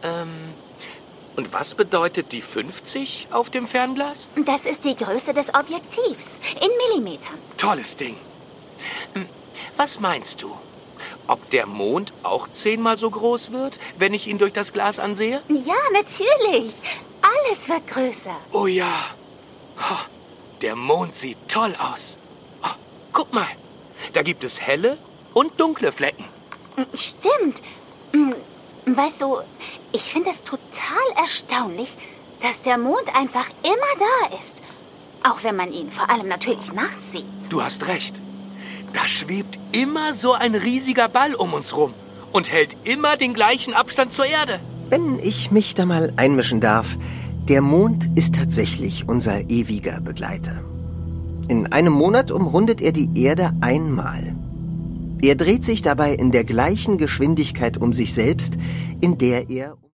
Und was bedeutet die 50 auf dem Fernglas? Das ist die Größe des Objektivs. In Millimetern. Tolles Ding. Was meinst du? Ob der Mond auch 10-mal so groß wird, wenn ich ihn durch das Glas ansehe? Ja, natürlich. Alles wird größer. Oh ja. Der Mond sieht toll aus. Guck mal. Da gibt es helle und dunkle Flecken. Stimmt. Weißt du, ich finde es total erstaunlich, dass der Mond einfach immer da ist. Auch wenn man ihn vor allem natürlich nachts sieht. Du hast recht. Da schwebt immer so ein riesiger Ball um uns rum und hält immer den gleichen Abstand zur Erde. Wenn ich mich da mal einmischen darf, der Mond ist tatsächlich unser ewiger Begleiter. In einem Monat umrundet er die Erde einmal. Er dreht sich dabei in der gleichen Geschwindigkeit um sich selbst, in der er